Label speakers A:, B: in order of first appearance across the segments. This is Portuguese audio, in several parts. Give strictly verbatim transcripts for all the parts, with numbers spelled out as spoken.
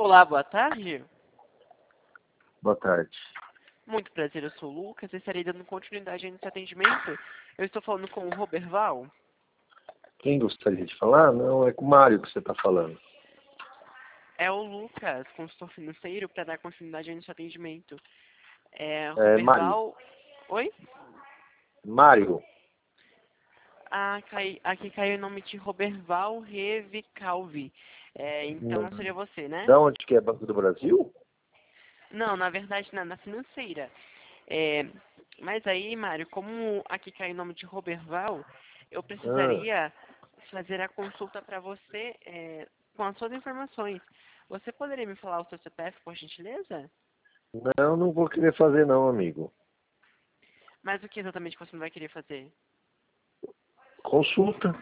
A: Olá, boa tarde.
B: Boa tarde.
A: Muito prazer, eu sou o Lucas e estarei dando continuidade nesse atendimento. Eu estou falando com o Roberval.
B: Quem gostaria de falar? Não, é com o Mário que você está falando.
A: É o Lucas, consultor financeiro, para dar continuidade nesse atendimento. É,
B: É Mário.
A: Roberval... Oi?
B: Mário.
A: Ah, cai... aqui caiu o nome de Roberval Revicalvi. É, então não seria você, né?
B: Da onde que é? Banco do Brasil?
A: Não, na verdade, na, na financeira. É, mas aí, Mário, como aqui cai o nome de Roberval, eu
B: Ah,
A: precisaria fazer a consulta para você é, com as suas informações. Você poderia me falar o seu C P F, por gentileza?
B: não, não vou querer fazer não, amigo.
A: Mas o que exatamente você não vai querer fazer?
B: Consulta.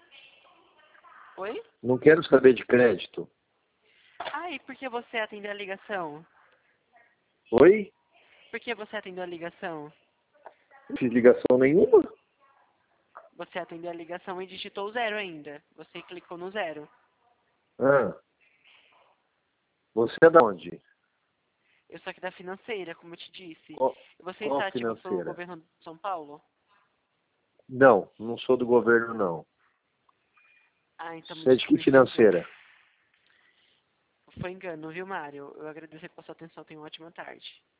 A: Oi?
B: Não quero saber de crédito.
A: Ah, e por que você atendeu a ligação?
B: Oi?
A: Por que você atendeu a ligação?
B: Não fiz ligação nenhuma?
A: Você atendeu a ligação e digitou zero ainda. Você clicou no zero.
B: Ah, você é da onde?
A: Eu sou aqui da financeira, como eu te disse.
B: Qual,
A: Você
B: qual
A: está ativo pelo
B: financeira?
A: governo de São Paulo?
B: Não, não sou do governo não.
A: Ah, então me
B: Você é de que
A: desculpe, foi engano.
B: financeira?
A: Foi engano, viu, Mário? Eu agradeço pela sua atenção. Tenha uma ótima tarde.